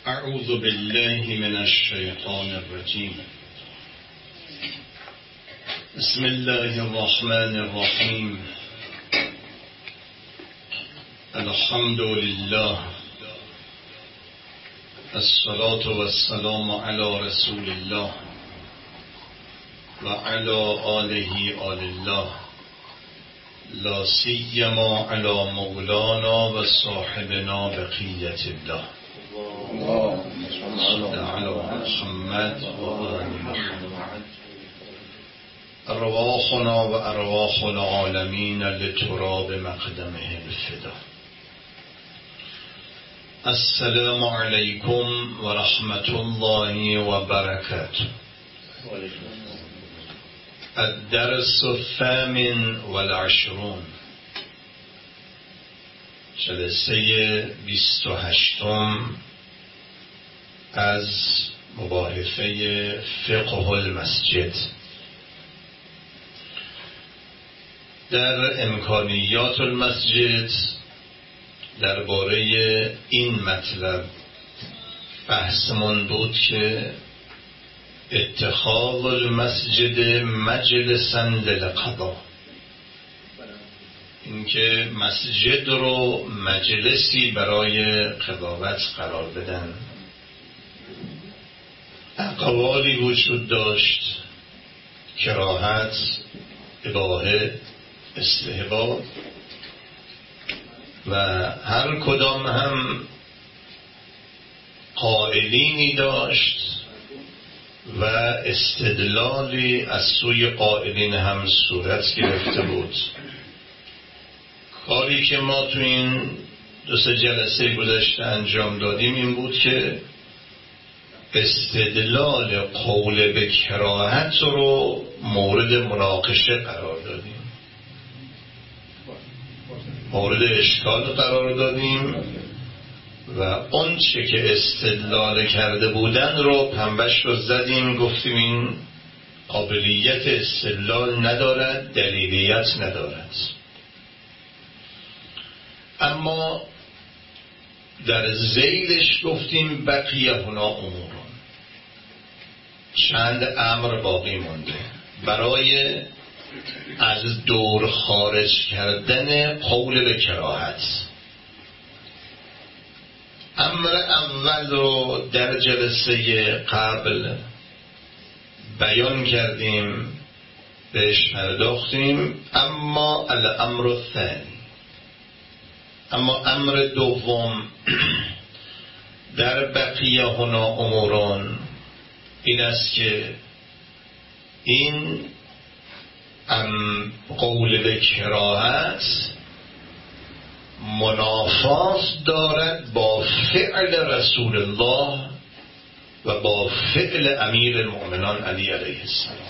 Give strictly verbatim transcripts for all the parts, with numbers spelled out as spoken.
اعوذ بالله من الشیطان الرجیم. بسم الله الرحمن الرحیم. الحمد لله، الصلاة والسلام على رسول الله و علی آله آل الله، لا سیما علی مولانا و صاحبنا بقیت الله. صل علی محمد و آل محمد. ارواحنا و ارواح العالمین لتراب مقدمه الفدا. السلام علیکم و رحمت الله و برکاته. الدرس الثامن والعشرون، جلسه بیست و هشتم از مباحثه فقه المسجد. در امکانیات المسجد درباره این مطلب بحثمون بود که اتخاذ المسجد مجلسا للقضاء، اینکه مسجد رو مجلسی برای قضاوت قرار بدن. اقوالی وجود داشت، کراهت، اباحه، استحباب، و هر کدام هم قائلینی داشت و استدلالی از سوی قائلین هم صورت گرفته بود. کاری که ما تو این دو سه جلسه گذشته انجام دادیم این بود که استدلال قول به کراهت رو مورد مناقشه قرار دادیم، مورد اشکال قرار دادیم و اون چه که استدلال کرده بودن رو پنبش رو زدیم، گفتیم این قابلیت استدلال ندارد، دلیلیت ندارد. اما در ذیلش گفتیم بقیه هنا امورون، چند امر باقی مونده برای از دور خارج کردن قول به کراهت. امر اول رو در جلسه قبل بیان کردیم، بهش پرداختیم. اما الامر الثانی، اما امر دوم در بقیه هنا اموران این است که این ام قول به کراهت منافات دارد با فعل رسول الله و با فعل امیر المؤمنان علی علیه السلام.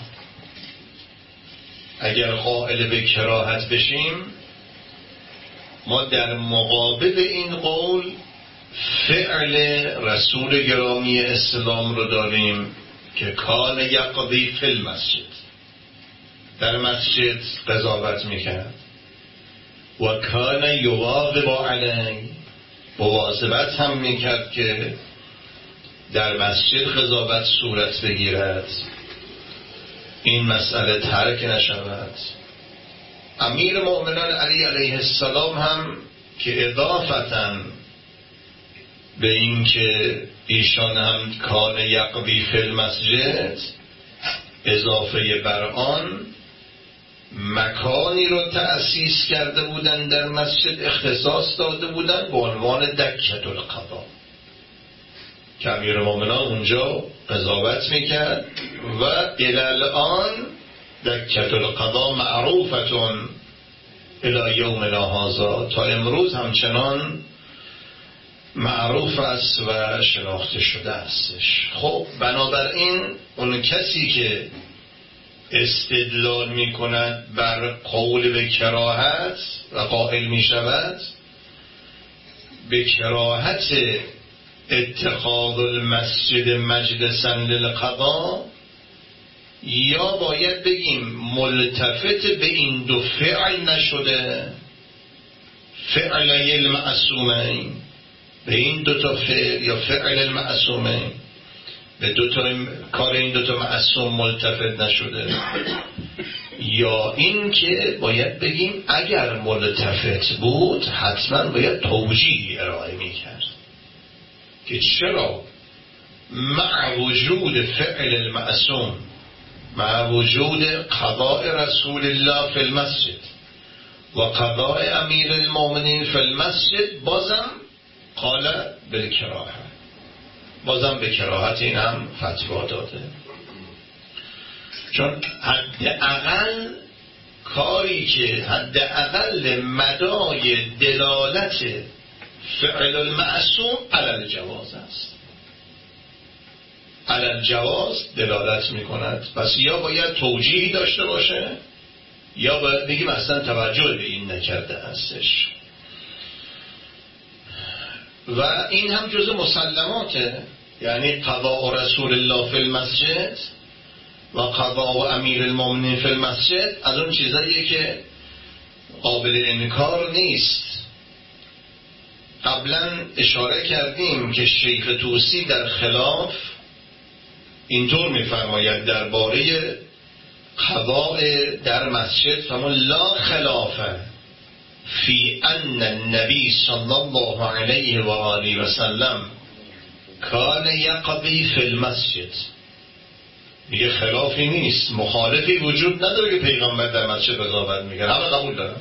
اگر قائل به کراهت بشیم، ما در مقابل این قول فعل رسول گرامی اسلام رو داریم که کان یقضی فی المسجد، در مسجد قضاوت میکرد، و کان یواظب علیه، مواظبت هم میکرد که در مسجد قضاوت صورت بگیرد، این مسئله ترک نشود. امیر مؤمنان علی علیه السلام هم که اضافتا به این که ایشان هم کان یقضی فی المسجد، اضافه بر آن مکانی رو تأسیس کرده بودن در مسجد، اختصاص داده بودن به عنوان دکة القضا، که امیر مومنان اونجا قضاوت میکرد و الان دکة القضا معروفتون الی یومنا هذا، تا امروز همچنان معروف است و شناخته شده استش. خب بنابراین اون کسی که استدلال می کند بر قول به کراهت و قائل می شود به کراهت اتخاذ المسجد مجلسا للقضاء، یا باید بگیم ملتفت به این دو فعل نشده، فعلی المعصومین، به این دوتا فعل یا فعل المعصومه، به دوتا کار این دوتا معصوم ملتفت نشده، یا این که باید بگیم اگر ملتفت بود حتما باید توجیه ارائه میکرد که چرا مع وجود فعل المعصوم، مع وجود قضاء رسول الله فی المسجد و قضاء امیر المؤمنین فی المسجد، بازم قال بالکراهه، بازم به کراهت این هم فتوا داده. چون حداقل کاری که حداقل مدای دلالت فعل المعصوم علی الجواز است، علی الجواز دلالت میکند، پس یا باید توجیهی داشته باشه یا باید بگیم اصلا توجه به این نکرده هستش. و این هم جز مسلماته، یعنی قضاء رسول الله فی المسجد و قضاء امیر المؤمنین فی المسجد از اون چیزاییه که قابل انکار نیست. قبلا اشاره کردیم که شیخ طوسی در خلاف اینطور میفرماید درباره قضاء در مسجد، فرمود لا خلافه فی ان النبی صلی الله علیه و آله و سلم کان یقضی فی المسجد. میگه خلافی نیست، مخالفی وجود نداره که پیغمبر در مسجد قضاوت میکنه، همه قبول دارن.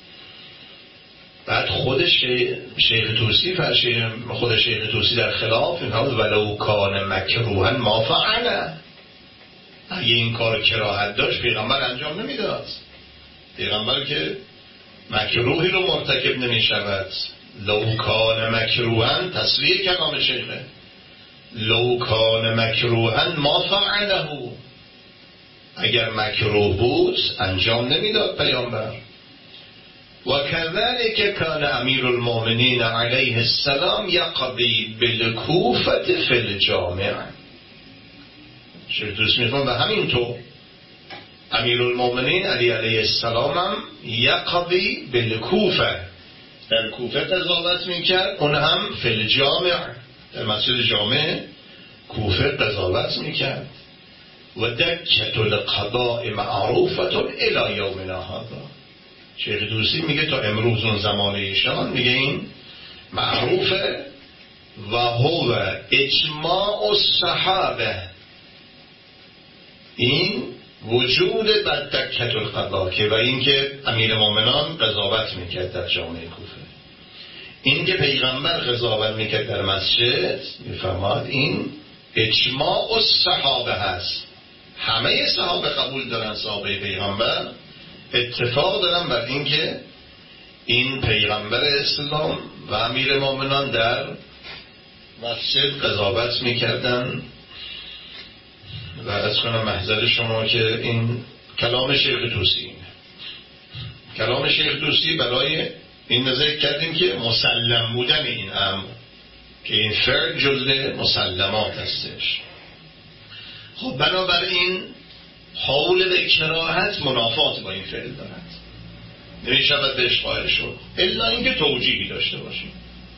بعد خودش شیخ طوسی فرشید، خود شیخ طوسی در خلاف میفرماید ولو کان مکروها ما فعله، اگه این کار کراهت داشت پیغمبر انجام نمیداد. پیغمبر که مکروهی رو مرتکب نمیشود. لو کان مکروها، تصریح کلام شیخه، لو کان مکروها ما فعله، اگر مکروه بود انجام نمیداد پیامبر. و كذلك كان امیر المؤمنین علیه السلام یقضی بالکوفة فی الجامع. شیخ طوسی میفرماید به همین طور امیر المؤمنین علی علیه السلام هم یقضی بالکوفة، در کوفه قضاوت میکرد، اون هم فی الجامع، در مسجد جامع کوفه قضاوت میکرد. و دکة القضاء معروفة الی یومنا هذا. شیخ طوسی میگه تا امروز اون زمانه ایشان میگه این معروفه. و هو اجماع الصحابه، این وجود بر دکة القضاء که و این که امیر مومنان قضاوت میکرد در جامعه کوفه، این که پیغمبر قضاوت میکرد در مسجد، میفرماد این اجماع الصحابه هست، همه صحابه قبول دارن، صحابه پیغمبر اتفاق دارن بر این که این پیغمبر اسلام و امیر مومنان در مسجد قضاوت میکردن. و از کنم محضر شما که این کلام شیخ طوسی، کلام شیخ طوسی برای این نظر کردیم که مسلم بودن این امر، که این فرد جزء مسلمات هستش. خب بنابراین حول به کراهت منافات با این فعل دارد، نمیشود بهش قائل شد الا اینکه توجیهی داشته باشیم.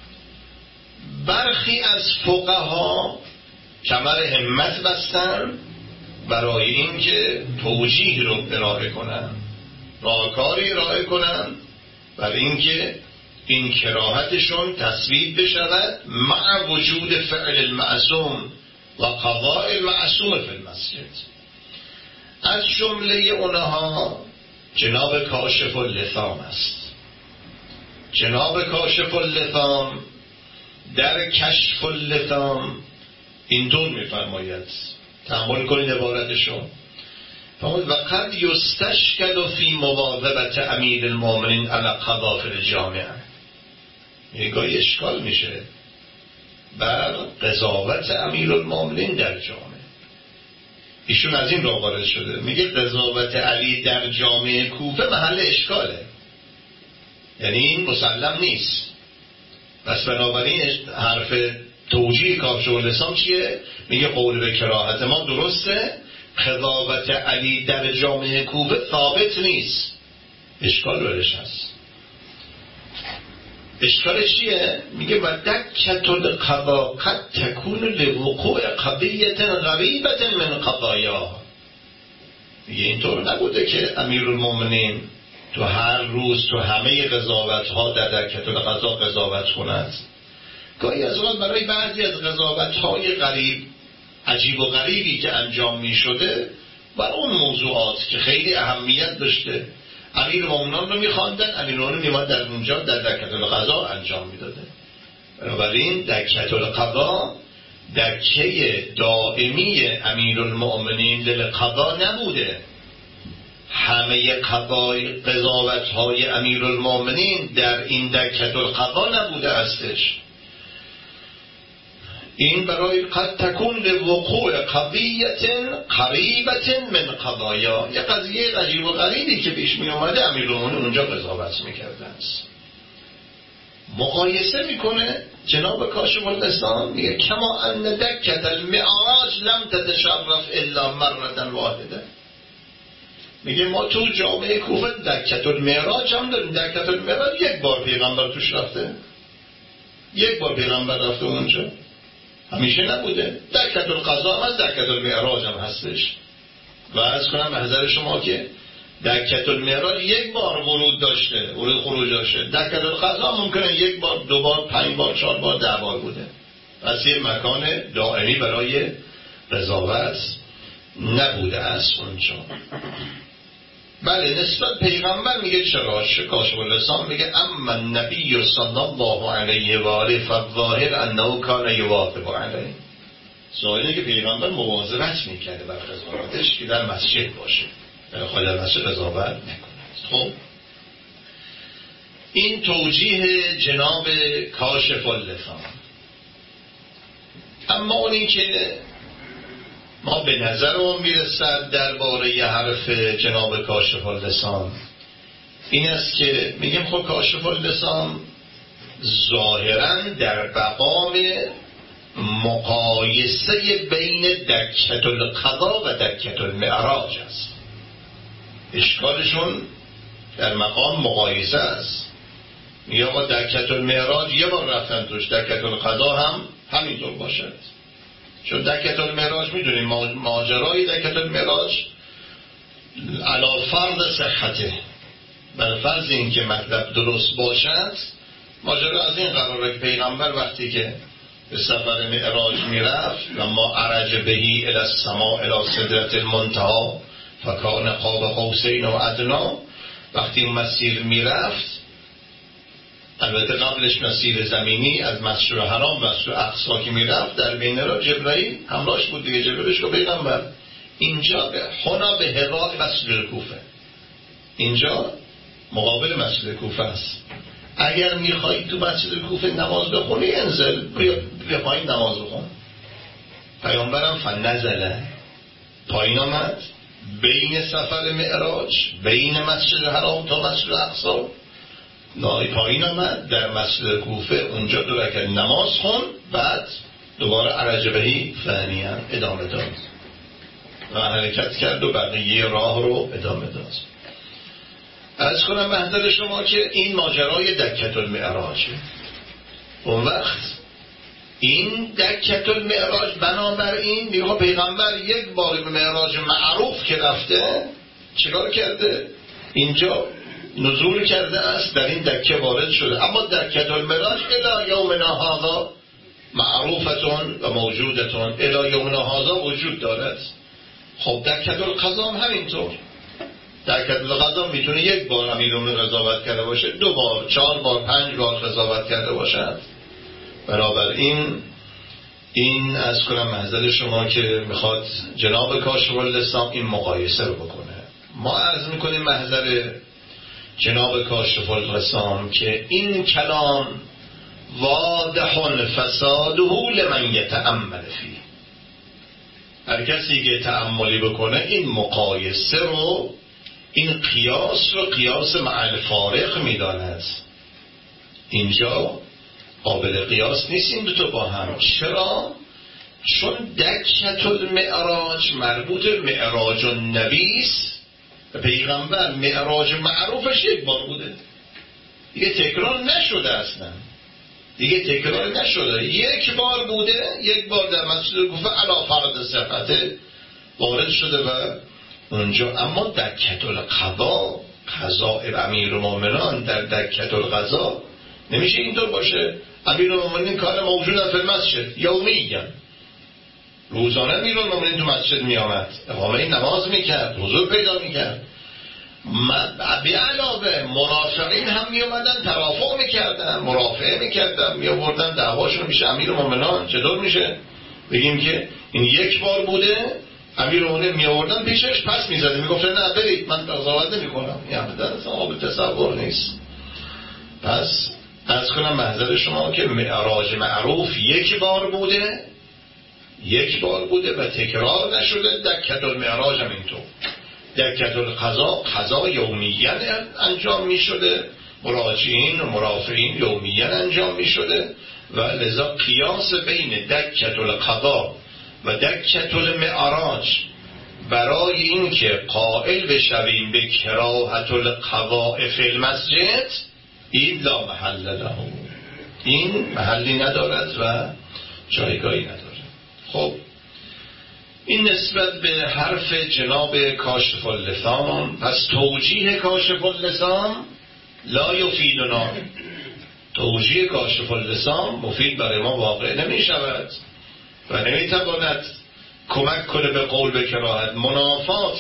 برخی از فقها کمر همت بستن برای اینکه توجیه رو ارائه کنن، راهکاری ارائه کنن برای اینکه این کراهتشون تثبیت بشود مع وجود فعل المعصوم و قضاء المعصوم فی المسجد. از جمله اونها جناب کاشف اللثام است. جناب کاشف اللثام در کشف اللثام اینطور میفرماید، تأمل کنید عبارتشو، فرمود و قد یستشکل فی مواظبت امیر المؤمنین علی قضاء فی الجامع. یگاه اشکال میشه بر قضاوت امیر المؤمنین در جامع. ایشون از این را وارد شده، میگه قضاوت علی در جامع کوفه محل اشکاله، یعنی این مسلم نیست. پس بنابراین حرف توجیه کاشف اللثام چیه؟ میگه قول به کراهت ما درسته، قضاوت علی در جامع کوفه ثابت نیست، اشکال برش هست. اشکال چیه؟ میگه و دکت القضا قد تکون لوقوع قضیة غریبة من قضایا. میگه اینطور نبوده که امیرالمومنین تو هر روز تو همه قضاوت ها در دکت القضا قضاوت کند. گاهی از وقت برای بعضی از قضاوت های غریب عجیب و غریبی که انجام می شده بر اون موضوعات که خیلی اهمیت داشته امیرالمومنین رو می خواندن، امیرالمومنین میومد در اونجا در دکت القضا انجام می داده. بنابراین دکت القضا دکه دائمی امیرالمومنین للقضا نبوده. همه قضای قضاوت های امیرالمومنین در این دکت القضا نبوده استش. این برای قد تکون لوقوع قضیة قریبة من قضایا، یه قضیه عجیب و غریبی که پیش می اومده امیرالمومنین اونجا قضاوت میکرده است. مقایسه میکنه جناب کاشف الاسلام، میگه کما ان دکت المعراج لم تتشرف الا مرة واحده. میگه ما تو جامعه کوفه دکت المعراج هم داریم. دکت المعراج یک بار پیغمبر توش رفته، یک بار پیغمبر رفته اونجا، همیشه نبوده. دکت القضا هم از دکت المعراج هم هستش. و عرض کنم محضر شما که دکت المعراج یک بار ورود داشته، ورود خروج داشته. دکت القضا ممکنه یک بار، دو بار، پنج بار، چهار بار، ده بار بوده. پس یه مکان دائمی برای قضاوت نبوده است اونجا. بله نسبت پیغمبر میگه چرا؟ کاشف الاسلام میگه اما النبی صلی الله علیه و آله فالظاهر انه کان یواظب علیه. ظاهره که پیغمبر مواظبت میکرده بر قضاوتش که در مسجد باشه، در خارج از مسجد قضاوت نکنه. خب این توجیه جناب کاشف الاسلام. اما اونی که ما به نظرمون میرسد درباره ی حرف جناب کاشف اللسان این است که میگیم خب کاشف اللسان ظاهرا در مقام مقایسه بین دکت القضا و دکت المعراج است. اشکالشون در مقام مقایسه است. میگه آقا دکت المعراج یه بار رفتن توش، دکت القضا هم همینطور باشد. چون دکت المعراج میدونیم ماجرای دکت المعراج علی فرض صحته، بر فرض این که مطلب درست باشد، ماجرا از این قراره که پیغمبر وقتی که به سفر معراج میرفت و ما عرج بهی الی السماء الی سدرة المنتهى فکان قاب قوسین و ادنی، وقتی اون مسیر میرفت، البته قبلش مسیر زمینی از مسجد حرام و مسجد اقصی که میرفت، در بین را جبرائیل همراهش بود دیگه. جبرائیلش رو پیغمبر اینجا به هنا به هوای مسجد کوفه، اینجا مقابل مسجد کوفه است. اگر میخوایی تو مسجد کوفه نماز بخونی انزل بیا پایین نماز بخون. پیامبرم فنزله پایین آمد بین سفر معراج، بین مسجد حرام تا مسجد اقصی، نای پایین آمد در مسجد کوفه، اونجا دو رکعت نماز خون، بعد دوباره عرج بهی ثانیاً ادامه داد و حرکت کرد و بقیه راه رو ادامه داد. عرض کنم محضر شما که این ماجرای دکت المعراجه. اون وقت این دکت المعراج بنابراین میگه پیغمبر یک بار به معراج معروف که رفته چیکار کرده؟ اینجا نزول کرده است، در این دکه وارد شده. اما دکت المعراج الی یومنا هذا معروفتون و موجودتون، الی یومنا هذا وجود دارد. خب دکت القضا هم همینطور. دکت القضا میتونه یک بار امیرالمومنین قضاوت کرده باشه، دو بار، چهار بار، پنج بار قضاوت کرده باشد. بنابراین این از کنم محضر شما که میخواد جناب کاشف الاسلام این مقایسه رو بکنه. ما عرض میکنیم محضر جناب کاشف الاسلام که این کلام واضح فساده لمن یتأمل فیه. هر کسی که تأملی بکنه این مقایسه رو، این قیاس رو قیاس مع الفارق میداند. اینجا قابل قیاس نیست این دوتا با هم. چرا؟ چون دکت المعراج مربوط معراج النبی است. پیغمبر معراج معروفش یک بار بوده، دیگه تکرار نشده اصلا، دیگه تکرار نشده. یک بار بوده، یک بار در مسجد کوفه علی فرض صحت وارد شده و اونجا. اما دکة القضا، قضاء امیرالمومنین در دکة القضا نمیشه اینطور باشه. امیرالمومنین کار موجود فی المسجد یومیاً، روزانه امیرالمومنین تو مسجد می آمد، اقامه نماز میکرد، حضور پیدا میکرد. به علاوه مرافعین هم می آمدن ترافع میکردن، مرافعه میکردن، می آوردن دعواشون میشه امیرالمومنین. چطور میشه بگیم که این یک بار بوده امیرالمومنین می آوردن پیشش، پس میزده میگفتن نه برید من قضاوت نمیکنم، این اصلا قابل تصور نیست. پس از کنم محضر شما که معراج معروف یک بار بوده، یک بار بوده و تکرار نشده. دکة المعراج هم اینطور. دکة القضا، قضا یومیاً انجام می شده، مراجعین و مرافعین یومیاً انجام می شده و لذا قیاس بین دکة القضا و دکة المعراج برای این که قائل بشویم به کراهت القضاء فی المسجد، این لا محل له، این محلی ندارد و جایگاهی ندارد. خب این نسبت به حرف جناب کاشف اللسان. پس توجیه کاشف اللسان لا یفیدنا، توجیه کاشف اللسان مفید برای ما واقع نمی شود و نمی تواند کمک کنه به قول به کراهت. منافات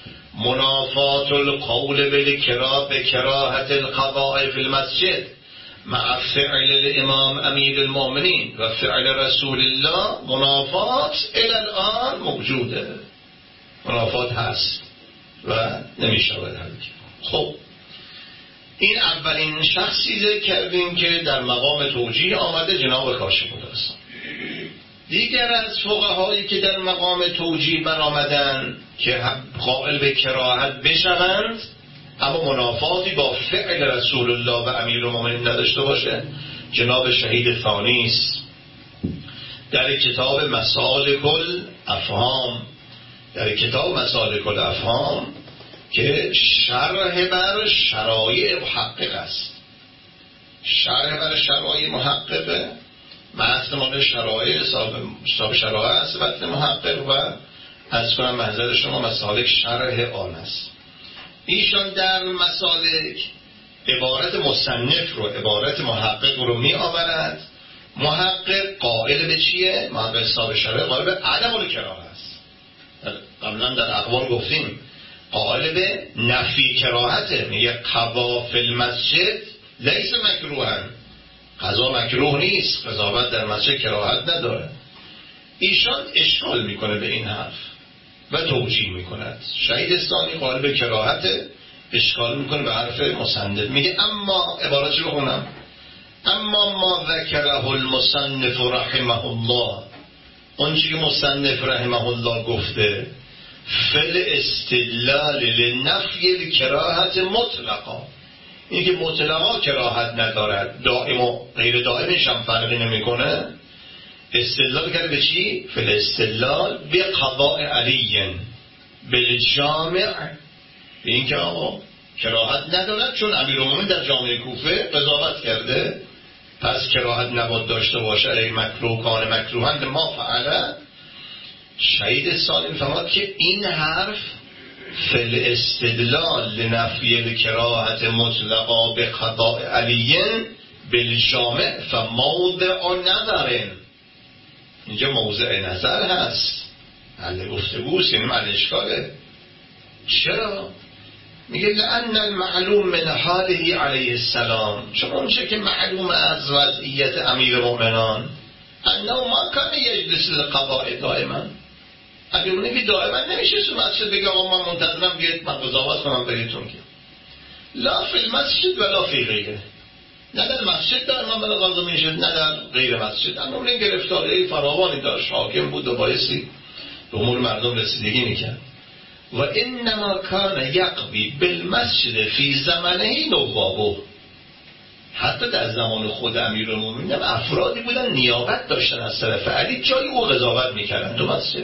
منافات القول به کراهت القضاء فی المسجد مع فعل الامام امیر المؤمنین و فعل رسول الله، منافات الان موجوده، منافات هست و نمیشود حل. خب این اولین شخصی ذکر کردیم که در مقام توجیه آمده، جناب کاشف اللسان. دیگر از فقهایی که در مقام توجیه برآمدن که قائل به کراهت بشوند اما منافاتی با فعل رسول الله و امیرالمومنین نداشته باشه، جناب شهید ثانی است. در کتاب مسالک الافهام، در کتاب مسالک الافهام که شرح بر شرایع محقق است، شرح بر شرایع محققه، متن مال شرایع صاحب شرایع است، متن محقق و از کنم محضر شما مسالک شرح آن است. ایشان در مسالک عبارت مصنف رو، عبارت محقق رو می آورد. محقق قائل به چیه؟ محقق صاحب شرایع قائل به عدم الکراهه است. قبلا در اقوال گفتیم قائل به نفی کراهته، میگه قضا فی المسجد لیس مکروهن، قضا مکروه نیست، قضاوت در مسجد کراهت نداره. ایشان اشکال میکنه به این حرف و توجیه میکند. شهید ثانی قائل به کراهت، اشکال میکنه به حرف مصنف، میگه اما عبارت چی بخونم؟ اما ما ذکره المصنف رحمه الله، اون چی که مصنف رحمه الله گفته، فل استدلال لنفی الکراهت مطلقا، این که مطلقا کراهت ندارد، دائم و غیر دائمش هم فرقی نمیکنه. استدلال کرده به چی؟ فل استدلال به قضاء علی بالجامع، به این که آقا کراهت ندارد چون امیرالمومنین در جامعه کوفه قضاوت کرده، پس کراهت نباید داشته باشه. ای مکروه کان مکروهند ما فعله. شهید ثانی میفهمد که این حرف فل استدلال لنفی الکراهت مطلقا به قضاء علی بالجامع فموضع نظر، اینجا موضع نظر هست، محل گفتگوست، یعنی محل اشکاله. چرا؟ میگه لأن المعلوم من حاله علیه السلام، چون اونچه که معلوم از وضعیت امیر مومنان انه ما کان یجلس للقضاء دائما، امیرالمومنین که دائما نمیشه تو مسجد بگه آقا من منتظرم بیاید من قضاوت کنم بهتون، که لا فی المسجد ولا فی غیره، نه در مسجد دائما بلا قضا میشه نه در غیر مسجد. امیرالمومنین گرفتاری فراوانی داشت، حاکم بود و بایستی به امور مردم رسیدگی میکرد. و انما کان یقضی بالمسجد فی زمنه نوابه، حتی در زمان خود امیرالمومنین افرادی بودن نیابت داشتن از طرف علی، جای او قضاوت میکردن تو مسجد.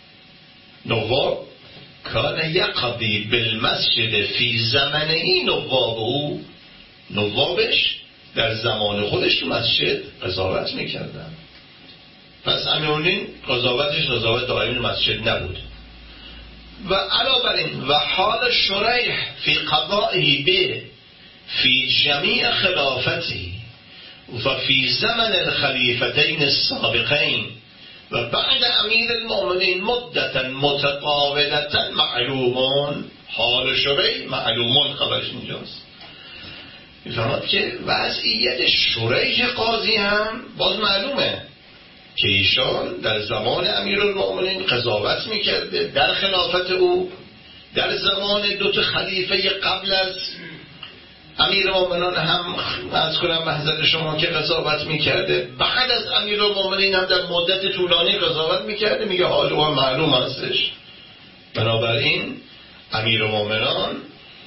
نواب کان یقضی بالمسجد فی زمنه نوابه، نوابش در زمان خودش تو مسجد قضاوت میکردن. پس امیرالمومنین قضاوتش قضاوت دائمی مسجد نبود. و علاوه بر این و حال شریح فی قضائه به فی جمیع خلافتی و فی زمن الخلیفتین السابقین و بعد امیر المؤمنین مدتا متطاولتا معلومون. حال شریح معلومون خبرش اینجاست. میفهمد که وضعیت شریح قاضی هم باز معلومه که ایشان در زمان امیرالمؤمنین قضاوت میکرده، در خلافت او، در زمان دوتا خلیفه قبل از امیرالمؤمنین هم از کنم محضر شما که قضاوت میکرده، بعد از امیرالمؤمنین هم در مدت طولانی قضاوت میکرده. میگه حال او هم معلوم هستش. بنابراین امیرالمؤمنین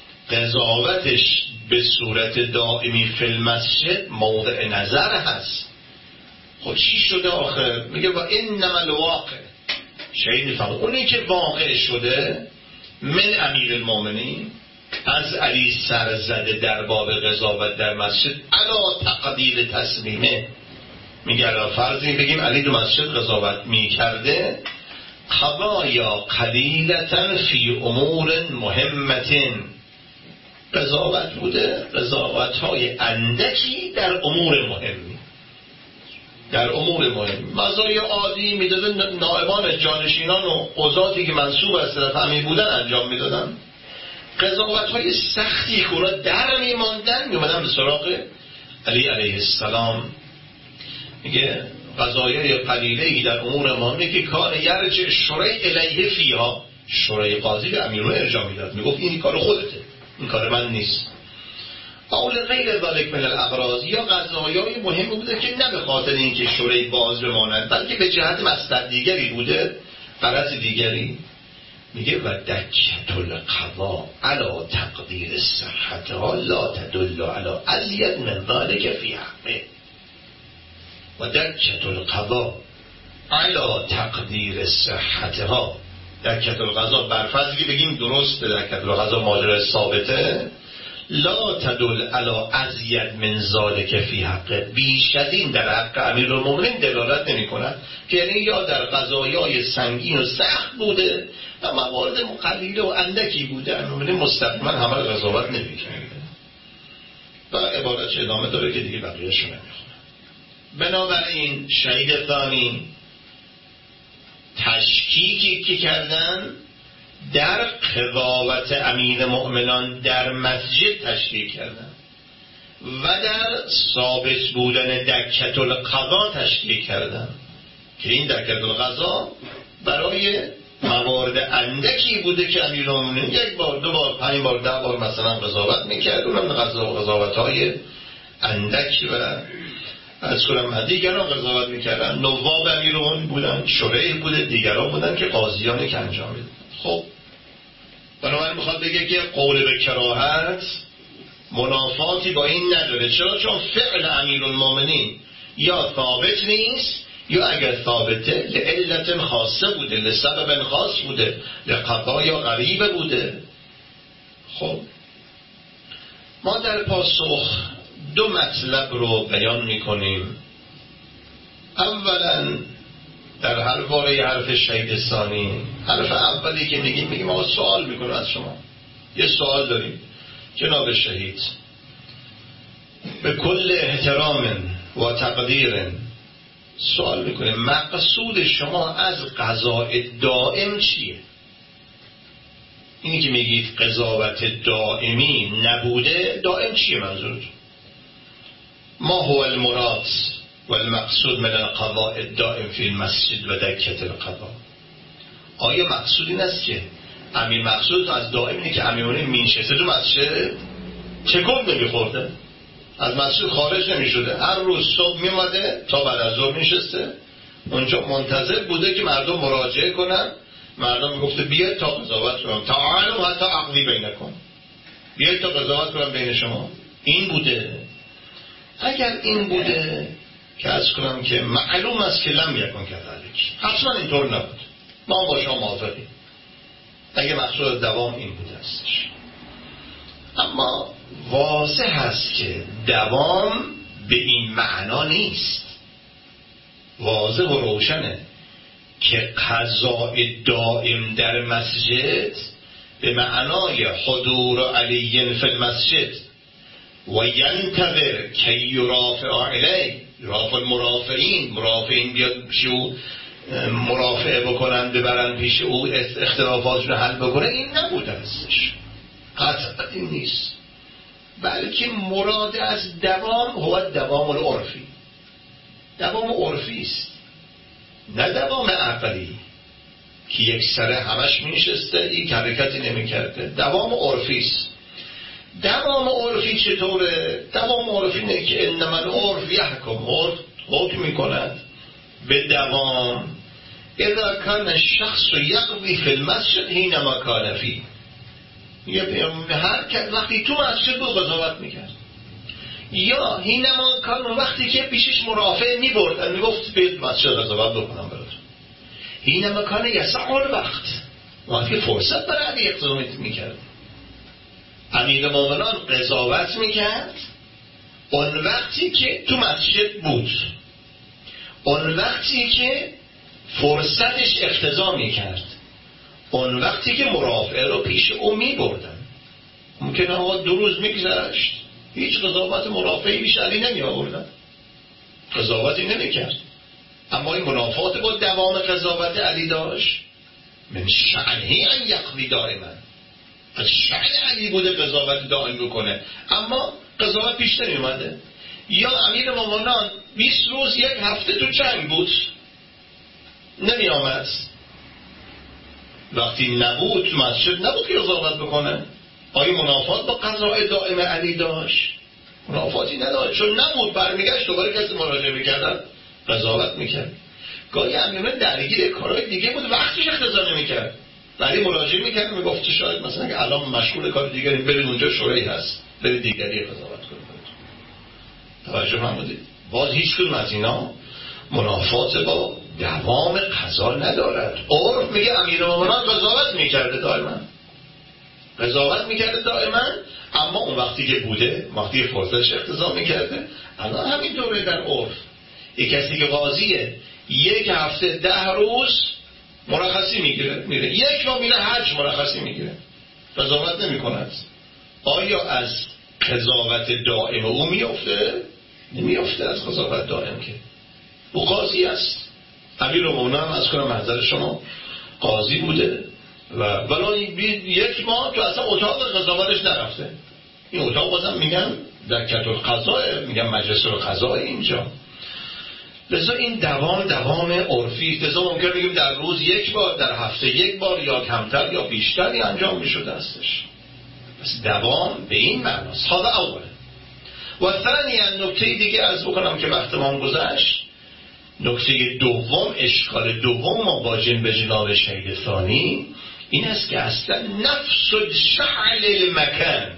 قضاوتش به صورت دائمی فی المسجد موضع نظر هست. خب چی شده آخر؟ میگه و انما الواقع شهید میفهم اونی که واقع شده من امیر المؤمنین از علی سر زده در باب قضاوت در مسجد علا تقدیر تسلیمه. میگه علا فرضی بگیم علی دو مسجد قضاوت میکرده قضایا قلیلتا فی امور مهمتین، قضاوت بوده قضاوت های اندکی در امور مهمی، در امور مهم. مزایای عادی میدادن نائبان جانشینان و قضاتی که منصوب از طرف امیر بودن انجام میدادن. قضاوت های سختی که اونا در میماندن میومدن به سراغ علی علیه السلام. میگه قضایای قلیله‌ای در امور مهمی که کار یرجع شریع الیه فیها، شریع قاضی به امیر رو ارجاع میداد، میگفت این کار خودته، این کار من نیست. اول غیر ذالک من الاغراض، یا قضایای مهم بوده که نه به خاطر اینکه شریع باز بماند بلکه به جهت مصلحت دیگری بوده، غرض دیگری. میگه و دکت القضا علی تقدیر صحتها لا تدل علی ازید من ذالک فی حقه. و دکت القضا علی تقدیر صحتها، دکت القضا برفرض که بگیم درسته، دکت القضا ماجرا ثابته، لا تدل علی ازید من ذالک فی حقه، بیش از این در حق امیرالمؤمنین دلالت نمی کند که یعنی یا در قضایای سنگین و سخت بوده و موارد مقلیل و اندکی بوده، امیرالمؤمنین مستقیما همه رو قضاوت نمی کرده. و عبارت ادامه داره که دیگه بقیه‌اش نمی خونه. بنابراین شهید ثانی تشکیکی که کردن در قضاوت امیر مؤمنان در مسجد تشکیک کردن و در ثابت بودن دکت القضا تشکیک کردن که این دکت القضا برای موارد اندکی بوده که امیر مؤمنین یک بار دو بار پنج بار ده بار مثلا قضاوت میکرد، اونم قضاوت های اندک و از کنم دیگران قضاوت میکردن. نواب امیرالمؤمنین بودن، شریع بوده، دیگران بودن که قاضیانی که انجام میدن. خب بنابراین میخواد بگه که قول به کراهت منافاتی با این نداره. چرا؟ چون فعل امیرالمؤمنین یا ثابت نیست یا اگر ثابته لعلت خاصه بوده، لسبب خاص بوده، لقضا یا غریبه بوده. خب ما در پاسخ دو مطلب رو بیان میکنیم. اولا در هر باره حرف شهید ثانی، حرف اولی که میگیم میگیم ما سوال میکنیم از شما، یه سوال داریم جناب شهید، به کل احترام و تقدیر سوال میکنیم مقصود شما از قضاء دائم چیه؟ اینی که میگید قضاوت دائمی نبوده، دائم چیه منظورتون؟ ما هو المراد و المقصود من القضاء الدائم فی المسجد و دکت القضا؟ آیا مقصود این است که امیر مقصود از دائم اینه که امیرونه مینشسته تو مسجد چکم نمیخورده، از مسجد خارج نمیشده، هر روز صبح میماده تا بعد از ظهر میشسته اونجا منتظر بوده که مردم مراجعه کنن، مردم میگفته بیاید تا قضاوت کنم، تعالوا حتی عقلی بینکم، بیاید تا قضاوت کنم بین شما. این بوده. اگر این بوده که از کنم که معلوم است که لم یکن کذالک، حتما اینطور نبود، ما با شما موافقیم اگه مقصود دوام این بوده استش. اما واضح هست که دوام به این معنا نیست. واضح و روشنه که قضاء دائم در مسجد به معنای حضور علی فی المسجد و ینتظر کی یرافع علیه، رافع المرافعین، مرافعین بیاد پیش او مرافعه بکنن، ببرن پیش او اختلافاتشون رو حل بکنه، این نبوده هستش. قطعا این نیست، بلکه مراد از دوام هو دوام العرفی، دوام عرفی است، نه دوام عقلی که یک سره همش میشسته یک حرکتی نمیکرده. دوام عرفی است. دوام عرفی چطوره؟ دوام عرفی نه که انما العرف یحکم، عرف حکم میکند به دوام. اذا کان الشخص یقضی فی المسجد حینما کان فیه، هر کس وقتی تو مسجد بود قضاوت میکرد، یا حینما کان وقتی که پیشش مرافع میبرد میگفت بیت مسجد قضاوت بکنم برات، حینما کان یسع الوقت، وقتی که فرصت برای علی اقتضا میکرد. امیر مومنان قضاوت میکرد اون وقتی که تو مسجد بود، اون وقتی که فرصتش اقتضا میکرد، اون وقتی که مرافع رو پیش او میبردن. ممکنه آقا دو روز میگذشت هیچ قضاوت مرافعی پیش علی نمی آوردن، قضاوتی نمیکرد، اما این منافات با دوام قضاوت علی داشت. من شأنه ان یقضی دائما، از شأن علی بوده قضاوت دائم بکنه، اما قضاوت پیش نمی اومده. یا امیر مومنان بیست روز یک هفته تو جنگ بود نمی آمد، وقتی نبود مسجد نبود که قضاوت بکنه. آیا منافات با قضاء دائم علی داشت؟ منافاتی نداشت، چون نبود. برمیگشت دوباره کسی مراجعه میکردن قضاوت میکرد. گاهی امیران درگیر کارهای دیگه بود وقتش اقتضا نمیکرد، ولی مراجعه میکرد میگفت شاید مثلا که الان مشغول کار دیگری، برید اونجا شورای هست برید دیگری قضاوت کنید. توجه فرمودید؟ باز هیچ کدوم از اینا منافات با دوام قضا ندارد. عرف میگه امیرالمومنین قضاوت میکرده دائما، قضاوت میکرده دائما، اما اون وقتی که بوده، وقتی فرصتش اقتضا میکرده. الان همین طوره در عرف. یک کسی که قاضیه یک هفته ده روز مرخصی میگیره، میره یک ماه میره حج مرخصی میگیره، قضاوت نمیکند. آیا از قضاوت دائم او میفته؟ نمیفته از قضاوت دائم، که او قاضی است. امیرالمومنین از کنم منظر شما قاضی بوده و ولی یک ماه تو اصلا اتاق قضاوتش نرفته. این اتاق بازم میگن دکت القضاء، میگن مجلس القضاء اینجا. لذا این دوام دوام عرفی، لذا ممکن بگیم در روز یک بار، در هفته یک بار، یا کمتر یا بیشتری انجام میشده استش. پس دوام به این معناست. هذا اوله. و ثانیا نکته دیگه از بکنم که وقت ما گذشت، نکته دوم، اشکال دوم ما با جنب جناب شهید ثانی این است که اصلا نفس شعل المکان،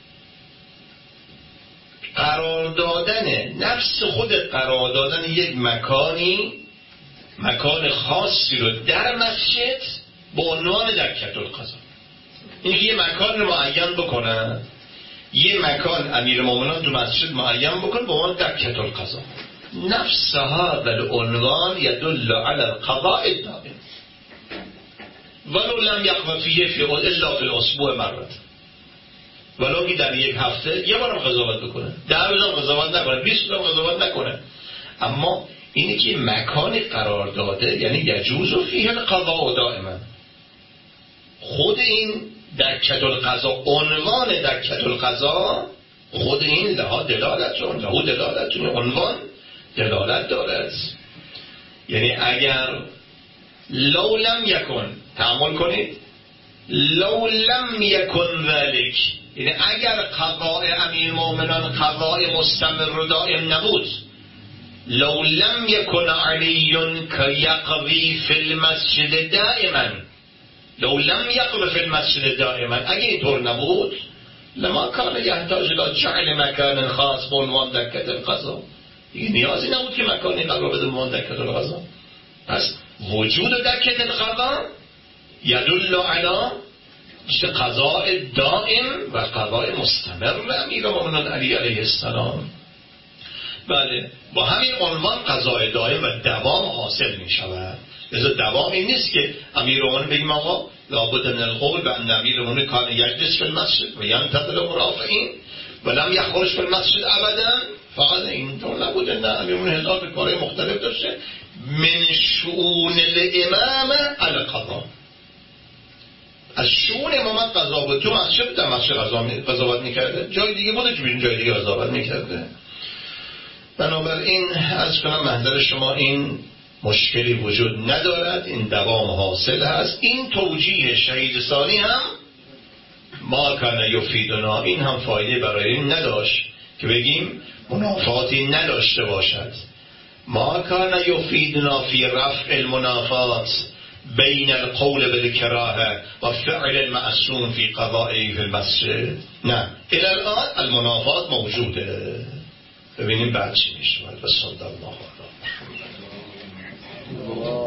قرار دادن نفس خود، قرار دادن یک مکانی، مکان خاصی رو در مسجد با عنوان دکت القضا. این که یه مکان رو معین بکنن، یه مکان امیرالمومنین تو مسجد معین بکن با عنوان دکت القضا، نفس هذا العنوان يدل على القضاء الدائم ولو لم يقم فيه في الا في الاسبوع مرة، ولو که در یک هفته یه بارم قضاوت بکنه، ده روزم قضاوت نکنه، بیست روزم قضاوت نکنه، اما اینی که مکانی قرار داده یعنی یجوز فیه القضاء دائما. خود این دکت القضا، عنوان دکت القضا، خود این لها دلالتون، لها دلالتون، عنوان دلالت دارد. یعنی اگر لو لم یکن، تأمل کنید، لو لم یکن ذلك، یعنی اگر قضاء امیرالمومنین قضاء مستمر و دائم نبود، لو لم یکن علی که یقضی فی المسجد دائما، لو لم یقضی فی المسجد دائما، اگر اینطور نبود، لما کان یحتاج الى جعل مکان خاص به عنوان دکت القضا، دیگه نیازی نبود که مکانی قرار بده به عنوان دکت القضا. پس وجود دکت القضا یدل علی قضاء دائم و قضاء مستمر امیرالمومنین علی علیه السلام. بله، با همین عنوان قضاء دائم و دوام حاصل می شود. لذا دوام این نیست که امیرالمومنین بگیم آقا لابد من القول بأن امیرالمومنین کان یجلس فی المسجد و ینتظر المرافعین و لم یخرج فی المسجد ابدا. فقط این طور نبود، نه، امیرالمومنین هزار کارهای مختلف داشته. من شؤون الامام القضاء، از شؤون امامت قضا بود. تو مسجد در مسجد قضاوت میکرده، جای دیگه بوده که بیرون جای دیگه قضاوت میکرده. بنابراین از کنم محضر شما این مشکلی وجود ندارد، این دوام حاصل هست. این توجیه شهید ثانی هم ما کان یفیدنا، این هم فایده برای این نداشت که بگیم منافاتی نداشته باشد. ما کان یفیدنا فی رفع المنافات بین القول بالکراهه و فعل المعصوم فی قضائه فی المسجد. نه، الى الان المنافات موجوده. ببینیم بعد چی میشه. و صلی الله علیه و